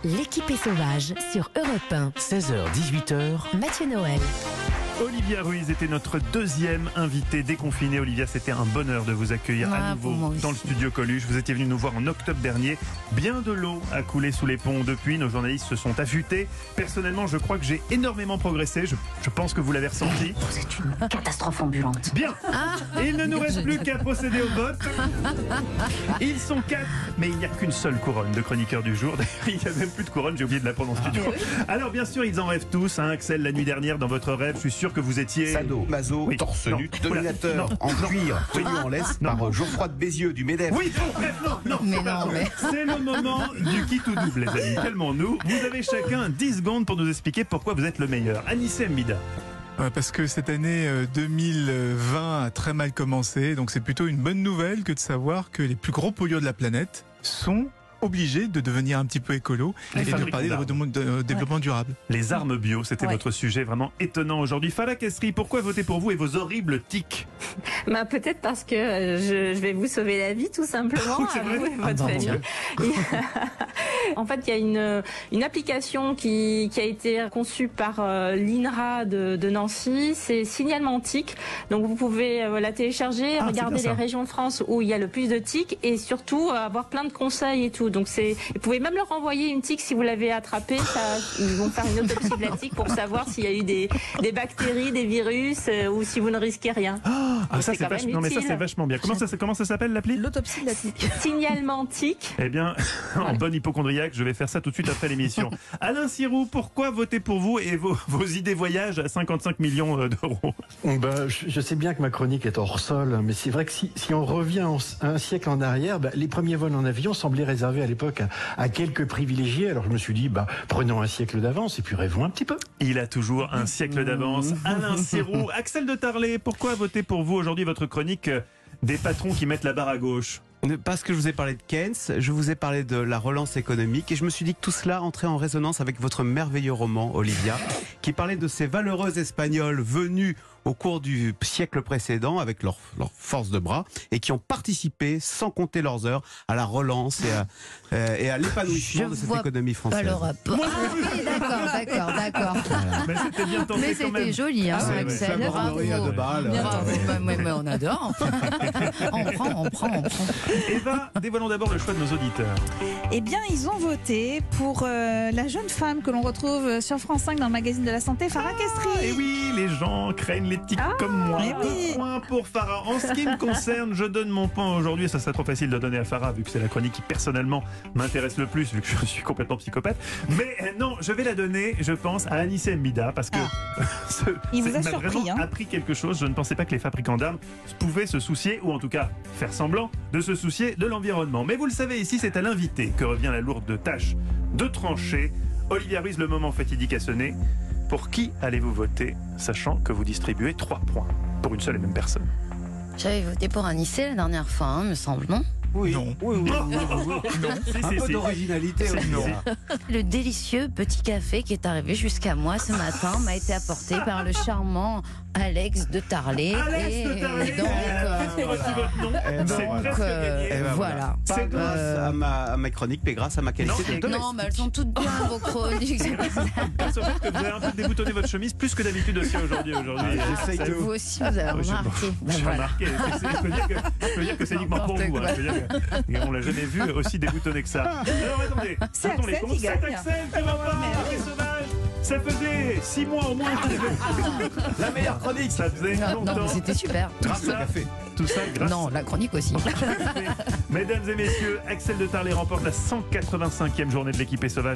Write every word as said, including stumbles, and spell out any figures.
L'équipée sauvage sur Europe un. seize heures dix-huit heures. Mathieu Noël. Olivia Ruiz était notre deuxième invitée déconfinée. Olivia, c'était un bonheur de vous accueillir Ah, à pour nouveau moi aussi. dans le studio Coluche. Vous étiez venu nous voir en octobre dernier. Bien de l'eau a coulé sous les ponts depuis. Nos journalistes se sont affûtés. Personnellement, je crois que j'ai énormément progressé. Je, je pense que vous l'avez ressenti. Vous êtes une catastrophe ambulante. Bien. Il ne nous reste plus qu'à procéder au vote. Ils sont quatre, mais il n'y a qu'une seule couronne de chroniqueur du jour. D'ailleurs, il n'y a même plus de couronne, j'ai oublié de la prendre en studio. Alors bien sûr, ils en rêvent tous. Hein. Axel, la nuit dernière, dans votre rêve, je suis sûr que vous étiez... Sado, Mazo, Oui. torse Non. nu, Oula. dominateur, Non. en cuir, tenu en laisse Non. par Geoffroy de Bézieux du MEDEF. Oui, bon, bref, non, non, Mais c'est pas non, vrai. C'est le moment du qui tout double, les amis. Calmons-nous. Vous avez chacun dix secondes pour nous expliquer pourquoi vous êtes le meilleur. Anissé Mida. Euh, Parce que cette année euh, deux mille vingt a très mal commencé, donc c'est plutôt une bonne nouvelle que de savoir que les plus gros pollueurs de la planète sont obligés de devenir un petit peu écolo Les et de fabricants parler de, d'armes. redem- de, euh, développement durable. Les armes bio, c'était Ouais. votre sujet vraiment étonnant aujourd'hui. Fala Kessri, pourquoi voter pour vous et vos horribles tics? Bah, peut-être parce que euh, je, je vais vous sauver la vie, tout simplement. Oui, c'est vrai. à vous et Ah, votre bon, famille. Et- en fait, il y a une, une application qui, qui a été conçue par euh, l'INRA de, de Nancy. C'est Signalement Tic. Donc, vous pouvez euh, la télécharger, Ah, c'est regarder bien ça. les régions de France où il y a le plus de tics et surtout euh, avoir plein de conseils et tout. Donc, c'est, vous pouvez même leur envoyer une tique si vous l'avez attrapée. Ça, ils vont faire une autopsie de la tique pour savoir s'il y a eu des, des bactéries, des virus euh, ou si vous ne risquez rien. Ah, Donc, ça c'est c'est quand même vachement, non, mais ça utile. c'est vachement bien. Comment ça, comment ça s'appelle l'appli? L'autopsie de la tique. Signalement Tic. Eh bien, en bonne hypochondriaque, je vais faire ça tout de suite après l'émission. Alain Sirou, pourquoi voter pour vous et vos, vos idées voyage à cinquante-cinq millions d'euros? Ben, je, je sais bien que ma chronique est hors sol, mais c'est vrai que si, si on revient en- un siècle en arrière, ben, les premiers vols en avion semblaient réservés à l'époque à, à quelques privilégiés. Alors je me suis dit, ben, prenons un siècle d'avance et puis rêvons un petit peu. Il a toujours un siècle d'avance. Alain Sirou, Axel de Tarlet, pourquoi voter pour vous aujourd'hui votre chronique euh, des patrons qui mettent la barre à gauche? Parce que je vous ai parlé de Keynes, je vous ai parlé de la relance économique et je me suis dit que tout cela entrait en résonance avec votre merveilleux roman, Olivia, qui parlait de ces valeureux Espagnols venus au cours du siècle précédent avec leur, leur force de bras et qui ont participé, sans compter leurs heures, à la relance et à, euh, et à l'épanouissement Je de cette vois économie Pas française. le rapport. Ah oui, d'accord, d'accord, d'accord. Mais c'était bien tenté Mais quand même. c'était joli, hein, Ah ouais, ouais. Axel. Bravo. Flamme à deux balles. Bravo. Mais, mais- mais on adore. On prend, on prend, on prend. Eva, dévoilons d'abord le choix de nos auditeurs. Eh bien, ils ont voté pour euh, la jeune femme que l'on retrouve sur France cinq dans le magazine de la santé, Farah Kestri. Et oui, les gens craignent les tics comme moi. eh oui. Un point pour Farah. En ce qui me concerne, je donne mon point aujourd'hui. Ça serait trop facile de donner à Farah, vu que c'est la chronique qui personnellement m'intéresse le plus, vu que je suis complètement psychopathe. Mais euh, non, je vais la donner, je pense, à Anissé Mida, parce que ce- Il vous c'est- a m'a surpris, vraiment hein. appris quelque chose. Je ne pensais pas que les fabricants d'armes pouvaient se soucier, ou en tout cas faire semblant de se soucier de l'environnement. Mais vous le savez, ici, c'est à l'invité que revient la lourde tâche de trancher. Olivia Ruiz, le moment fatidique a sonné. Pour qui allez-vous voter, sachant que vous distribuez trois points pour une seule et même personne? J'avais voté pour Anissé la dernière fois, hein, me semble, non? Oui, Non. oui, oui, oui, oui, oui. Si, Un si, peu si. d'originalité C'est- aussi. non. hein. Le délicieux petit café qui est arrivé jusqu'à moi ce matin m'a été apporté par le charmant Alex de Tarlet. Alex et de Tarlet. donc, euh, Merci, reçu votre nom. Eh ben, C'est voilà. presque donc, euh, gagné. Eh ben, voilà. Pas C'est grâce euh, à, ma, à ma chronique, mais grâce à ma qualité Non, de domestique. Non, mais elles sont toutes bien vos chroniques. Grâce au fait que vous avez un peu déboutonné votre chemise plus que d'habitude aussi aujourd'hui. aujourd'hui. J'essaye Ça- de- Vous aussi, vous avez Oui, j'ai- remarqué. Ben J'ai voilà. remarqué. C'est- Je peux dire que, je peux dire que c'est uniquement pour N'importe vous. hein. quoi. Je peux dire que- et on l'a jamais vu aussi déboutonné que ça. Alors attendez, C'est attends les Axel comptes. qui C'est gagne. Axel qui repart. Les sauvages. Ça faisait six mois au moins. La meilleure chronique. Ça faisait Non, non, longtemps. mais c'était super. Grâce au café. Tout ça grâce. Non, la chronique aussi. Mesdames et messieurs, Axel de Tarlet remporte la cent quatre-vingt-cinquième journée de l'équipée sauvage.